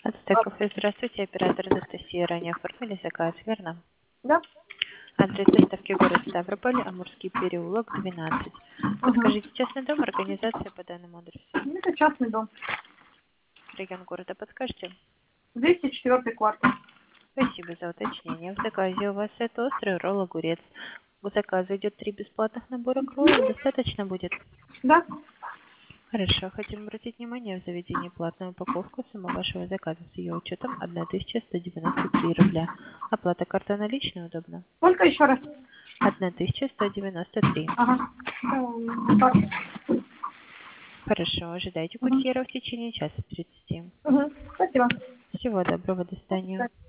Кафе, здравствуйте, оператор Анастасия. Ранее оформили заказ, верно? Да? Адрес доставки город Ставрополь, Амурский переулок, 12. Угу. Подскажите, частный дом, организация по данному адресу. Это частный дом. Район города подскажете? 204 квартал. Спасибо за уточнение. В заказе у вас это острый ролл огурец. К заказу идет 3 бесплатных набора кроя. Достаточно будет? Да? Хорошо. Хотим обратить внимание в заведении платную упаковку. Сумма вашего заказа с ее учетом 1193 рубля. Оплата картой наличной удобно? Сколько еще раз? 1193. Ага. Так. Хорошо. Ожидайте Угу. курьера в течение часа 30. Угу. Спасибо. Всего доброго. До свидания.